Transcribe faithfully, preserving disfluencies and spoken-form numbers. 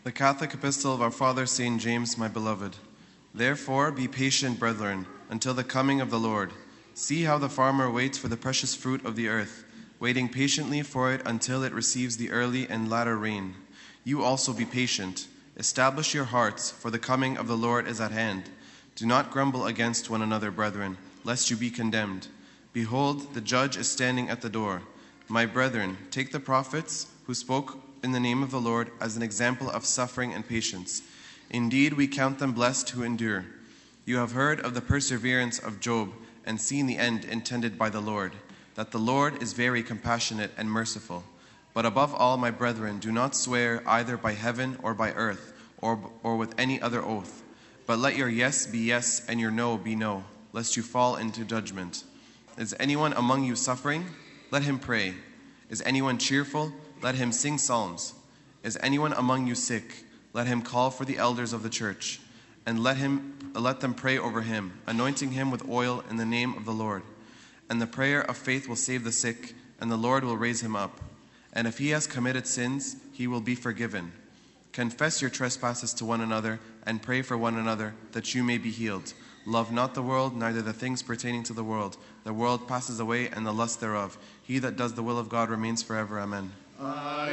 The Catholic Epistle of our Father Saint James, my beloved. Therefore, be patient, brethren, until the coming of the Lord. See how the farmer waits for the precious fruit of the earth, waiting patiently for it until it receives the early and latter rain. You also be patient. Establish your hearts, for the coming of the Lord is at hand. Do not grumble against one another, brethren, lest you be condemned. Behold, the judge is standing at the door. My brethren, take the prophets who spoke in the name of the Lord as an example of suffering and patience. Indeed, we count them blessed who endure. You have heard of the perseverance of Job and seen the end intended by the Lord, that the Lord is very compassionate and merciful. But above all, my brethren, do not swear either by heaven or by earth or, or with any other oath, but let your yes be yes and your no be no, lest you fall into judgment. Is anyone among you suffering? Let him pray. Is anyone cheerful? Let him sing psalms. Is anyone among you sick? Let him call for the elders of the church, and let him let them pray over him, anointing him with oil in the name of the Lord. And the prayer of faith will save the sick, and the Lord will raise him up. And if he has committed sins, he will be forgiven. Confess your trespasses to one another, and pray for one another, that you may be healed. Love not the world, neither the things pertaining to the world. The world passes away, and the lust thereof. He that does the will of God remains forever. Amen.